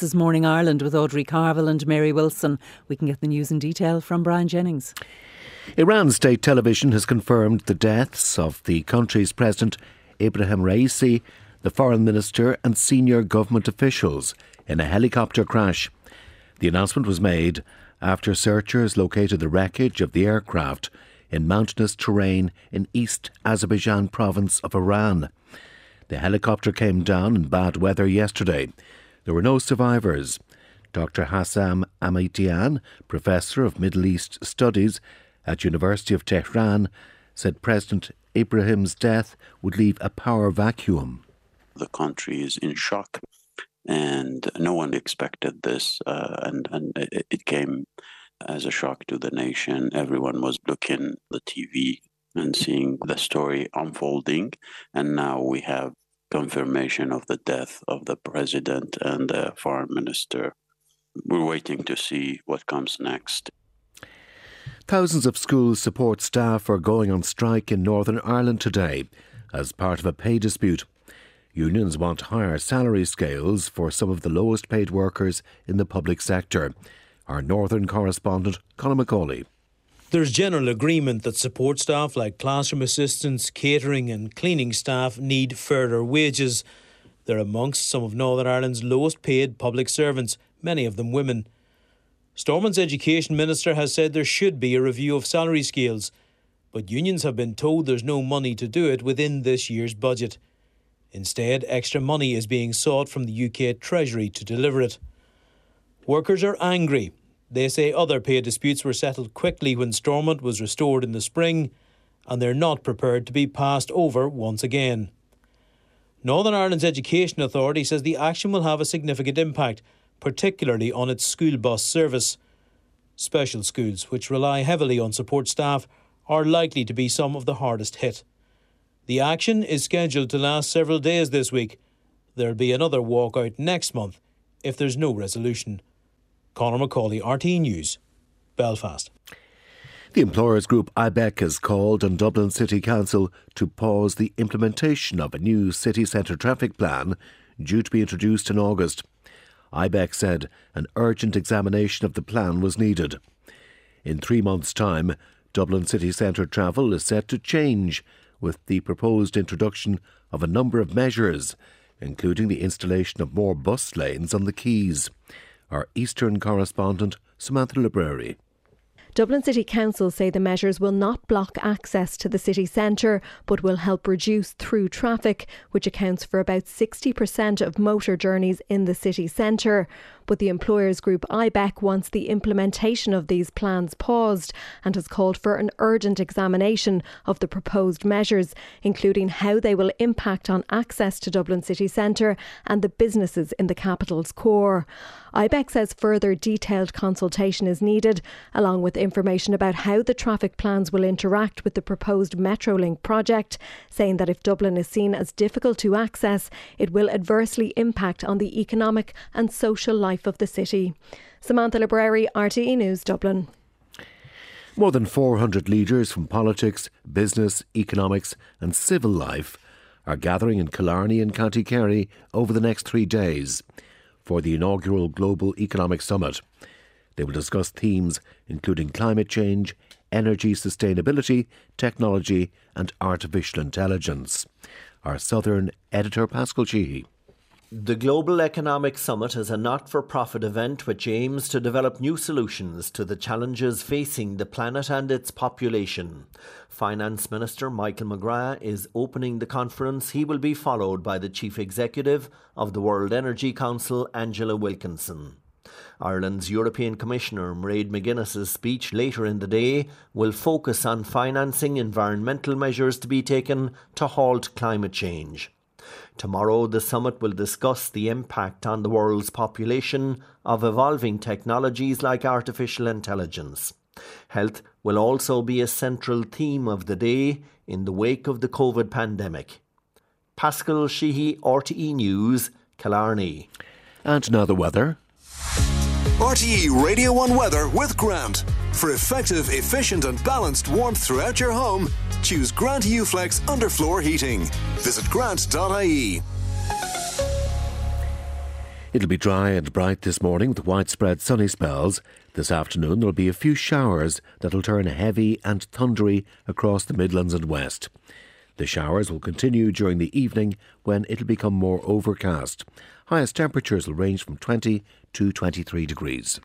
This is Morning Ireland with Audrey Carville and Mary Wilson. We can get the news in detail from Brian Jennings. Iran state television has confirmed the deaths of the country's president Ebrahim Raisi, the foreign minister and senior government officials in a helicopter crash. The announcement was made after searchers located the wreckage of the aircraft in mountainous terrain in East Azerbaijan province of Iran. The helicopter came down in bad weather yesterday. There were no survivors. Dr. Hassam Amitian, Professor of Middle East Studies at University of Tehran, said President Ibrahim's death would leave a power vacuum. The country is in shock, and no one expected this, and it came as a shock to the nation. Everyone was looking at the TV and seeing the story unfolding, and now we have confirmation of the death of the president and the foreign minister. We're waiting to see what comes next. Thousands of school support staff are going on strike in Northern Ireland today as part of a pay dispute. Unions want higher salary scales for some of the lowest paid workers in the public sector. Our Northern correspondent, Conor Macaulay. There's general agreement that support staff like classroom assistants, catering and cleaning staff need further wages. They're amongst some of Northern Ireland's lowest paid public servants, many of them women. Stormont's Education Minister has said there should be a review of salary scales, but unions have been told there's no money to do it within this year's budget. Instead, extra money is being sought from the UK Treasury to deliver it. Workers are angry. They say other pay disputes were settled quickly when Stormont was restored in the spring, and they're not prepared to be passed over once again. Northern Ireland's Education Authority says the action will have a significant impact, particularly on its school bus service. Special schools, which rely heavily on support staff, are likely to be some of the hardest hit. The action is scheduled to last several days this week. There'll be another walkout next month if there's no resolution. Conor Macaulay, RTE News, Belfast. The employers group IBEC has called on Dublin City Council to pause the implementation of a new city centre traffic plan due to be introduced in August. IBEC said an urgent examination of the plan was needed. In 3 months' time, Dublin city centre travel is set to change with the proposed introduction of a number of measures, including the installation of more bus lanes on the quays. Our Eastern correspondent, Samantha Library. Dublin City Council say the measures will not block access to the city centre, but will help reduce through traffic, which accounts for about 60% of motor journeys in the city centre. But the employers group IBEC wants the implementation of these plans paused and has called for an urgent examination of the proposed measures, including how they will impact on access to Dublin city centre and the businesses in the capital's core. IBEC says further detailed consultation is needed, along with information about how the traffic plans will interact with the proposed Metrolink project, saying that if Dublin is seen as difficult to access, it will adversely impact on the economic and social life of the city. Samantha Library, RTE News, Dublin. More than 400 leaders from politics, business, economics and civil life are gathering in Killarney and County Kerry over the next 3 days for the inaugural Global Economic Summit. They will discuss themes including climate change, energy sustainability, technology and artificial intelligence. Our Southern editor, Pascal Sheehy. The Global Economic Summit is a not-for-profit event which aims to develop new solutions to the challenges facing the planet and its population. Finance Minister Michael McGrath is opening the conference. He will be followed by the Chief Executive of the World Energy Council, Angela Wilkinson. Ireland's European Commissioner Mairead McGuinness's speech later in the day will focus on financing environmental measures to be taken to halt climate change. Tomorrow, the summit will discuss the impact on the world's population of evolving technologies like artificial intelligence. Health will also be a central theme of the day in the wake of the COVID pandemic. Pascal Sheehy, RTE News, Killarney. And now the weather. RTE Radio 1 weather with Grant. For effective, efficient and balanced warmth throughout your home, choose Grant UFlex underfloor heating. Visit grant.ie. It'll be dry and bright this morning with widespread sunny spells. This afternoon there'll be a few showers that'll turn heavy and thundery across the Midlands and West. The showers will continue during the evening when it'll become more overcast. Highest temperatures will range from 20 to 23 degrees.